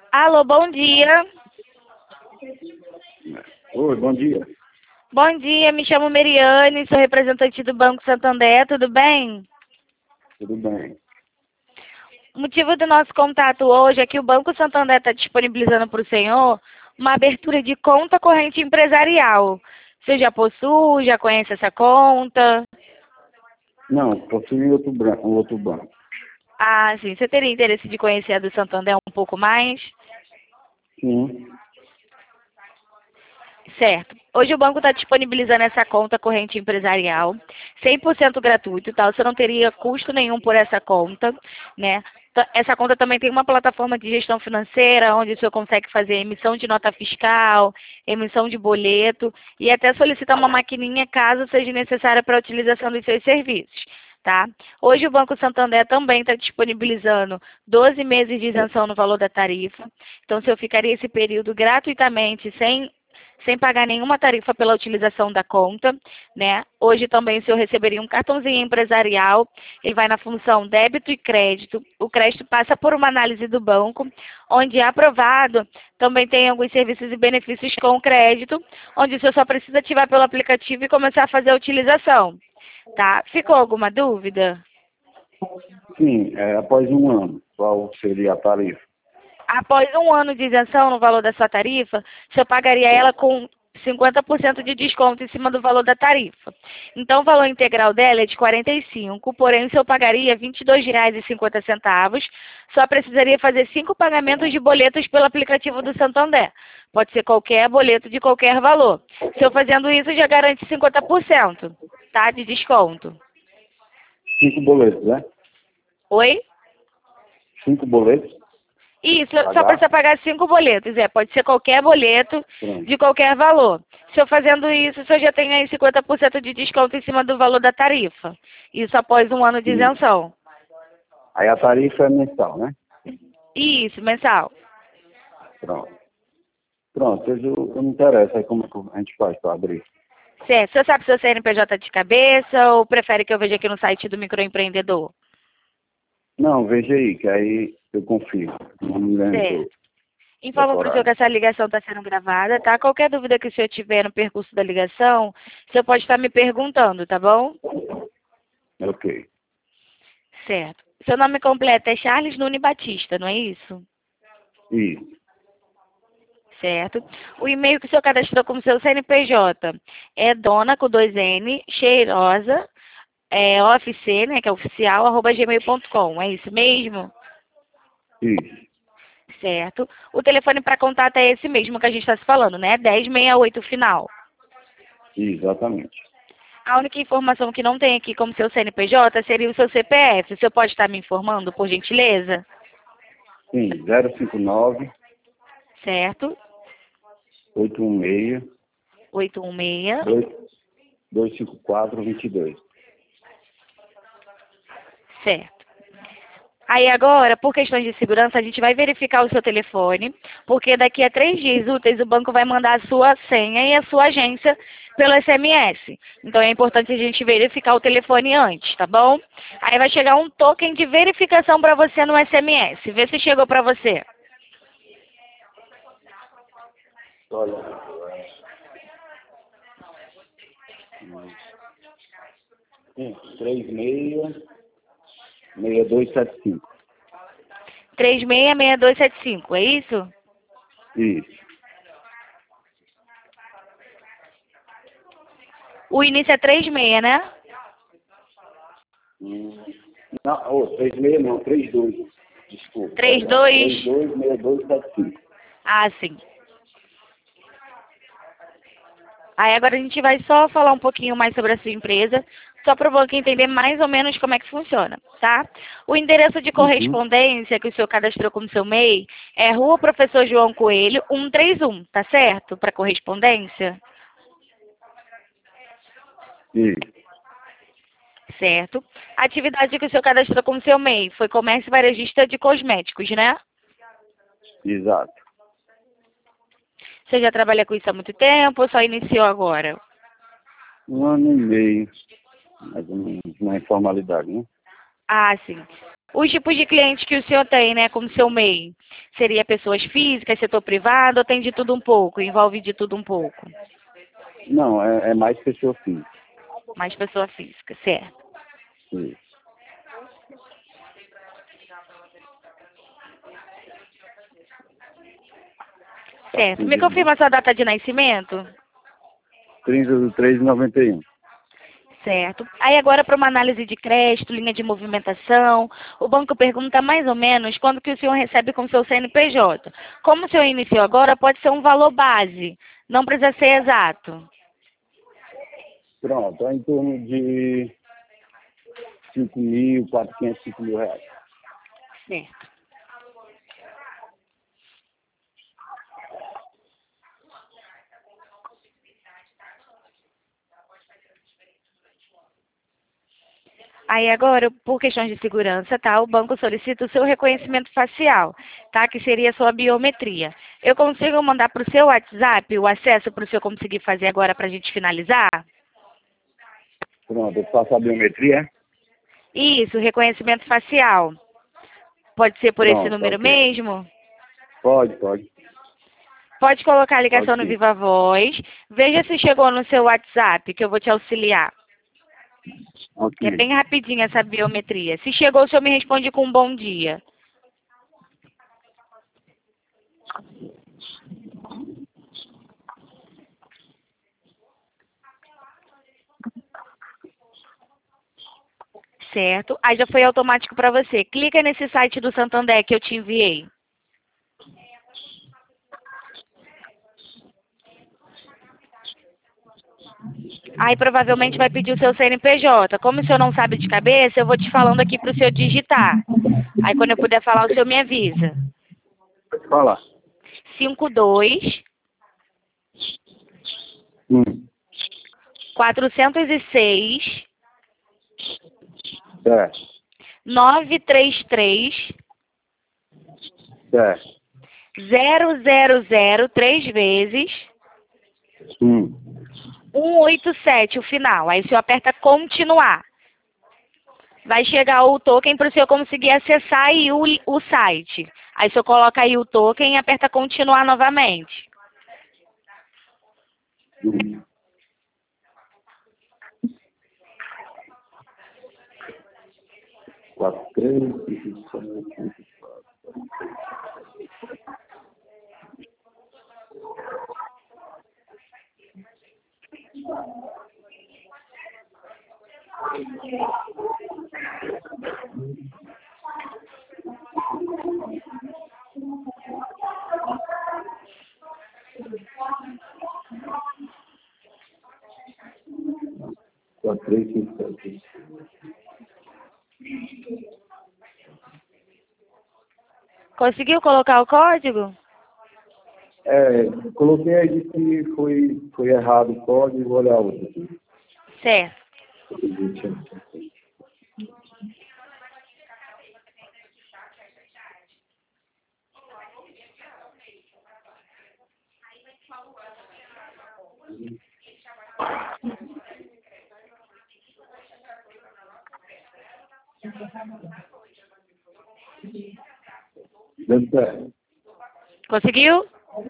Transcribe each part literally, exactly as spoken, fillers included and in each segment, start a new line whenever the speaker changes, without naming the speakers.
Alô, bom dia.
Oi, bom dia.
Bom dia, me chamo Meriane, sou representante do Banco Santander, tudo bem?
Tudo bem?
O motivo do nosso contato hoje é que o Banco Santander está disponibilizando para o senhor uma abertura de conta corrente empresarial. Você já possui, já conhece essa conta?
Não, possui outro, bran- um outro banco.
Ah, sim. Você teria interesse de conhecer a do Santander um pouco mais?
Sim.
Certo. Hoje o banco está disponibilizando essa conta corrente empresarial, cem por cento gratuito, tá? Você não teria custo nenhum por essa conta, né? T- Essa conta também tem uma plataforma de gestão financeira, onde o senhor consegue fazer emissão de nota fiscal, emissão de boleto e até solicitar uma maquininha caso seja necessária para a utilização dos seus serviços. Tá? Hoje o Banco Santander também está disponibilizando doze meses de isenção no valor da tarifa. Então, o senhor ficaria esse período gratuitamente, sem sem pagar nenhuma tarifa pela utilização da conta, né? Hoje também o senhor receberia um cartãozinho empresarial, ele vai na função débito e crédito. O crédito passa por uma análise do banco, onde é aprovado, também tem alguns serviços e benefícios com o crédito, onde o senhor só precisa ativar pelo aplicativo e começar a fazer a utilização, tá? Ficou alguma dúvida?
Sim, é, após um ano, qual seria a tarifa?
Após um ano de isenção no valor da sua tarifa, o senhor pagaria ela com cinquenta por cento de desconto em cima do valor da tarifa. Então, o valor integral dela é de quarenta e cinco, porém o senhor pagaria vinte e dois reais e cinquenta centavos, só precisaria fazer cinco pagamentos de boletos pelo aplicativo do Santander. Pode ser qualquer boleto de qualquer valor. O senhor fazendo isso já garante cinquenta por cento, tá, de desconto.
Cinco boletos, né?
Oi?
Cinco boletos?
Isso, só
Pagar?
precisa pagar cinco boletos, é, pode ser qualquer boleto
Pronto.
de qualquer valor. Se eu fazendo isso, o senhor já tem aí cinquenta por cento de desconto em cima do valor da tarifa. Isso após um ano de
Sim.
isenção.
Aí a tarifa é mensal, né?
Isso, mensal.
Pronto. Pronto, eu, eu me interesso aí como é que a gente faz para abrir.
Certo. O senhor sabe seu C N P J de cabeça ou prefere que eu veja aqui no site do microempreendedor?
Não, veja aí, que aí eu confio. Não me lembro
Certo. Informo para o senhor
decorado.
que essa ligação está sendo gravada, tá? Qualquer dúvida que o senhor tiver no percurso da ligação, o senhor pode estar me perguntando, tá bom?
Ok.
Certo. Seu nome completo é Charles Nune Batista, não é isso?
Isso.
Certo. O e-mail que o senhor cadastrou como seu C N P J é dona com dois N, cheirosa, é, O F C, né, que é oficial, arroba gmail ponto com. É isso mesmo?
Isso.
Certo. O telefone para contato é esse mesmo que a gente está se falando, né? dez sessenta e oito final.
Exatamente.
A única informação que não tem aqui como seu C N P J seria o seu C P F. O senhor pode estar me informando, por gentileza?
Sim, zero cinco nove,
Certo.
oito um seis,
oito um seis.
dois dois cinco quatro, vinte e dois.
Certo. Aí agora, por questões de segurança, a gente vai verificar o seu telefone, porque daqui a três dias úteis o banco vai mandar a sua senha e a sua agência pelo S M S. Então é importante a gente verificar o telefone antes, tá bom? Aí vai chegar um token de verificação para você no S M S. Vê se chegou para você.
Olha. Sim, três seis, seis dois sete cinco.
três seis seis dois sete cinco, é isso?
Isso.
O início é três seis, né?
Hum. Não, oh, três seis não, três dois. Desculpa.
três
Perdão.
dois.
três dois seis dois sete cinco.
Ah, sim. Aí agora a gente vai só falar um pouquinho mais sobre a sua empresa, só para o banco entender mais ou menos como é que funciona, tá? O endereço de
Uhum.
correspondência que o senhor cadastrou como seu MEI é Rua Professor João Coelho, cento e trinta e um, tá certo? Para correspondência?
Isso.
Certo. A atividade que o senhor cadastrou como seu MEI foi comércio varejista de cosméticos, né?
Exato.
Você já trabalha com isso há muito tempo ou só iniciou agora?
Um ano e meio, mais ou menos, na informalidade, né?
Ah, sim. Os tipos de clientes que o senhor tem, né, como seu M E I, seria pessoas físicas, setor privado, ou tem de tudo um pouco, envolve de tudo um pouco?
Não, é, é mais pessoa física.
Mais pessoa física, certo.
Isso.
Certo. Me confirma a sua data de nascimento?
trinta de três de noventa e um.
Certo. Aí agora para uma análise de crédito, linha de movimentação, o banco pergunta mais ou menos quando que o senhor recebe com seu C N P J. Como o senhor iniciou agora, pode ser um valor base, não precisa ser exato.
Pronto, é em torno de cinco mil, quatrocentos, cinco mil reais.
Certo. Aí agora, por questões de segurança, tá? O banco solicita o seu reconhecimento facial, tá? Que seria a sua biometria. Eu consigo mandar para o seu WhatsApp o acesso para o senhor conseguir fazer agora para a gente finalizar?
Pronto, eu faço a biometria?
Isso, reconhecimento facial. Pode ser por esse
Pronto,
número
ok.
mesmo?
Pode, pode.
Pode colocar a ligação
Pode
no
sim.
Viva Voz. Veja se chegou no seu WhatsApp, que eu vou te auxiliar.
Ok.
É bem rapidinho essa biometria. Se chegou, o senhor me responde com um bom dia. Certo? Aí já foi automático para você. Clica nesse site do Santander que eu te enviei. Aí provavelmente vai pedir o seu C N P J. Como o senhor não sabe de cabeça, eu vou te falando aqui para o senhor digitar. Aí quando eu puder falar, o senhor me avisa.
Pode falar.
cinco dois,
Hum.
quatrocentos e seis,
Certo,
nove três três,
certo.
zero zero zero três vezes,
Hum.
cento e oitenta e sete o final. Aí o senhor aperta continuar. Vai chegar o token para o senhor conseguir acessar aí o, o site. Aí o senhor coloca aí o token e aperta continuar novamente.
Hum. Quatro, três, cinco, sete, quatro, três, cinco, sete.
Conseguiu colocar o código?
É, coloquei aí que foi, foi errado o código, vou olhar outro aqui.
Certo.
Deu certo?
Conseguiu?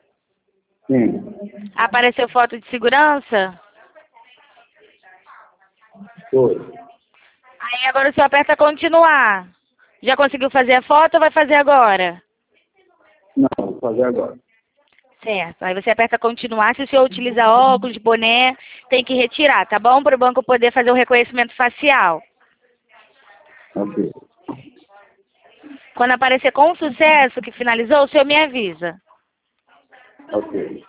Sim,
Apareceu foto de segurança?
foi.
Aí agora o senhor aperta continuar. Já conseguiu fazer a foto ou vai fazer agora?
Não, vou fazer agora.
Certo. Aí você aperta continuar. Se o senhor utiliza óculos, boné, tem que retirar, tá bom? Para o banco poder fazer o reconhecimento facial.
Ok.
Quando aparecer com sucesso que finalizou, o senhor me avisa.
Ok.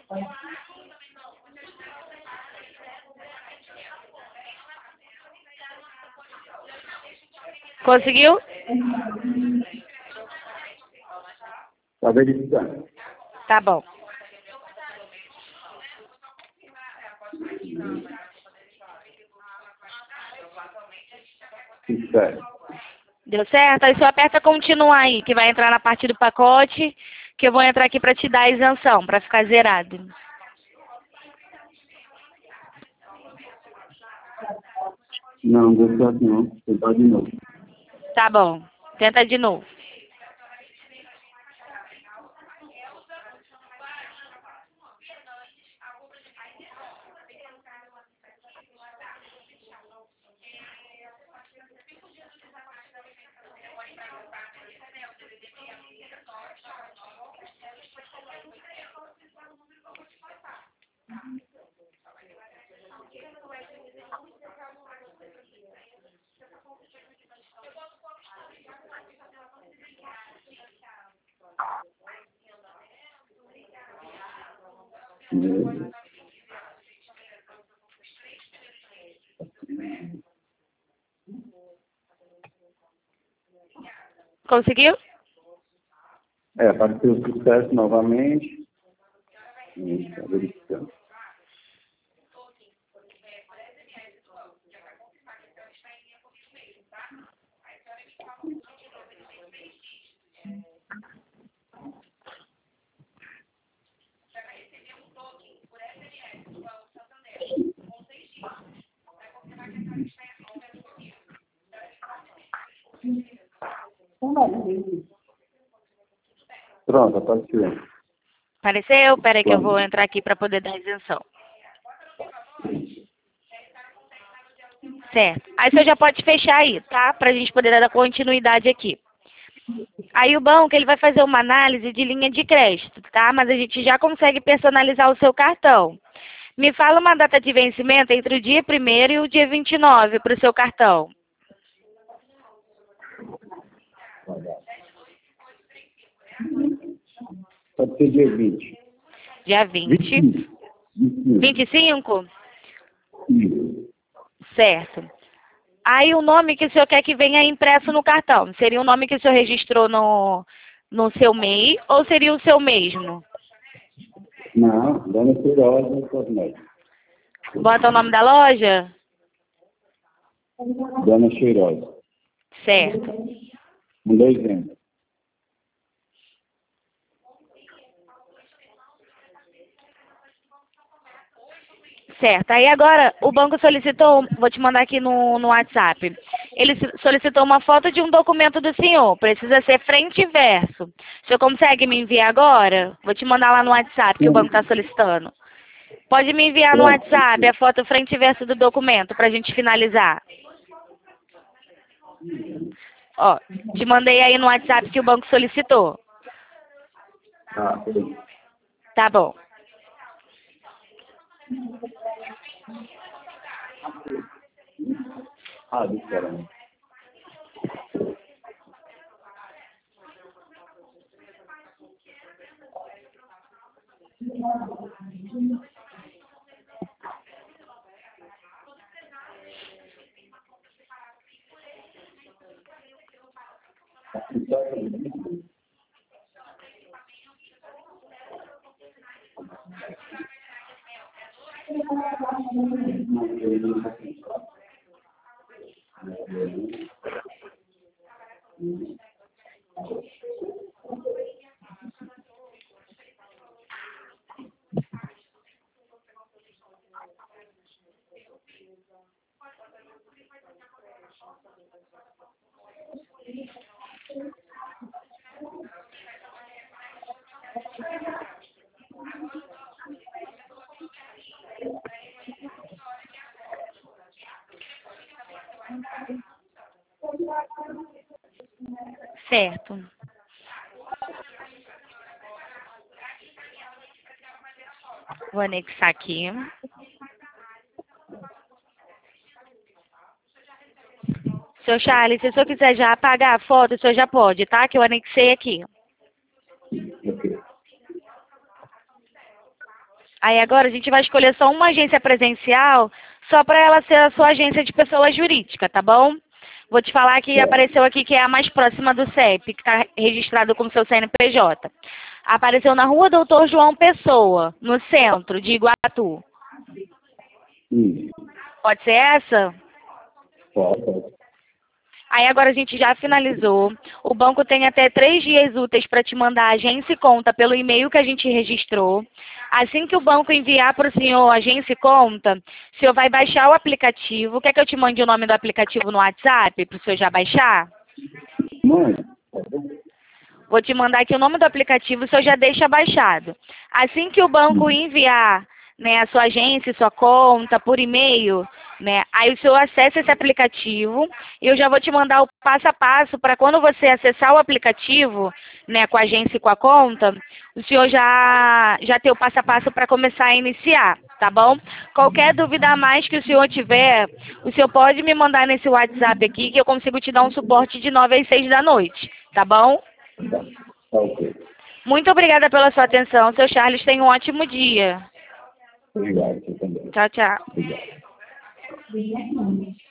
Conseguiu?
Está verificando.
Tá bom.
Tudo certo.
Deu certo? Aí só aperta continuar aí, que vai entrar na parte do pacote, que eu vou entrar aqui para te dar a isenção, para ficar zerado.
Não, deu certo não. Tentar de novo.
Tá bom. Tenta de novo. Conseguiu?
É, apareceu o sucesso novamente. Está verificando. Pronto, apareceu.
Apareceu? Pera aí que eu vou entrar aqui para poder dar isenção. Certo. Aí você já pode fechar aí, tá? Pra gente poder dar continuidade aqui. Aí o banco, ele vai fazer uma análise de linha de crédito, tá? Mas a gente já consegue personalizar o seu cartão. Me fala uma data de vencimento entre o dia primeiro e o dia vinte e nove para o seu cartão.
Pode ser dia vinte.
Dia vinte. vinte e cinco? Certo. Aí o nome que o senhor quer que venha impresso no cartão, seria o nome que o senhor registrou no, no seu M E I ou seria o seu mesmo?
Não, Dona Cheirosa Cosméticos.
Bota o nome da loja?
Dona Cheirosa.
Certo.
Com dois N.
Certo. Aí agora o banco solicitou, vou te mandar aqui no, no WhatsApp. Ele solicitou uma foto de um documento do senhor. Precisa ser frente e verso. O senhor consegue me enviar agora? Vou te mandar lá no WhatsApp que o banco está solicitando. Pode me enviar no WhatsApp a foto frente e verso do documento para a gente finalizar. Ó, te mandei aí no WhatsApp que o banco solicitou.
Ah, peraí.
Tá bom.
Ah, do caramba.
Certo. Vou anexar aqui. Seu Charles, se o senhor quiser já apagar a foto, o senhor já pode, tá? Que eu anexei aqui.
Ok.
Aí agora a gente vai escolher só uma agência presencial, só para ela ser a sua agência de pessoa jurídica, tá bom? Vou te falar que apareceu aqui que é a mais próxima do C E P, que está registrado como seu C N P J. Apareceu na rua Doutor João Pessoa, no centro de Iguatu.
Isso.
Pode ser essa?
Pode.
Aí agora a gente já finalizou. O banco tem até três dias úteis para te mandar a agência e conta pelo e-mail que a gente registrou. Assim que o banco enviar para o senhor a agência e conta, o senhor vai baixar o aplicativo. Quer que eu te mande o nome do aplicativo no WhatsApp para o senhor já baixar?
Mãe.
Vou te mandar aqui o nome do aplicativo, o senhor já deixa baixado. Assim que o banco enviar, né, a sua agência, sua conta por e-mail, né, aí o senhor acessa esse aplicativo e eu já vou te mandar o passo a passo para quando você acessar o aplicativo, né, com a agência e com a conta, o senhor já, já ter o passo a passo para começar a iniciar, tá bom? Qualquer dúvida a mais que o senhor tiver, o senhor pode me mandar nesse WhatsApp aqui que eu consigo te dar um suporte de nove às seis da noite, tá bom?
Tá, ok.
Muito obrigada pela sua atenção, seu Charles. Tenha um ótimo dia.
Obrigado, você também.
Tchau, tchau.
Obrigado.